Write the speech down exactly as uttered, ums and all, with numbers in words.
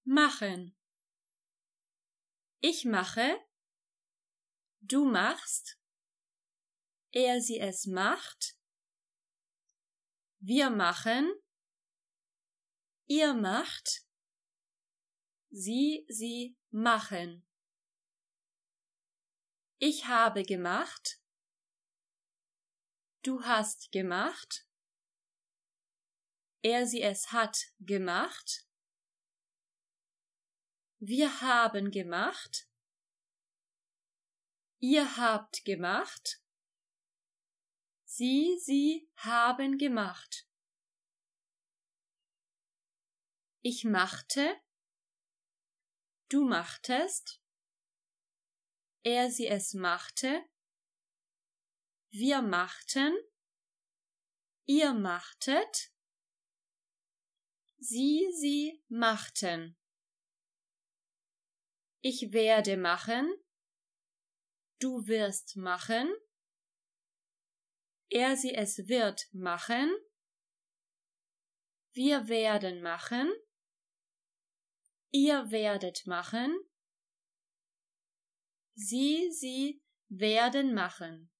machen. Ich mache, du machst, er sie es macht, wir machen, ihr macht, sie sie machen. Ich habe gemacht, du hast gemacht, er sie es hat gemacht, wir haben gemacht, ihr habt gemacht, sie sie haben gemacht. Ich machte, du machtest, er sie es machte, wir machten, ihr machtet, sie sie machten. Ich werde machen, du wirst machen, er sie es wird machen, wir werden machen, ihr werdet machen, sie sie werden machen.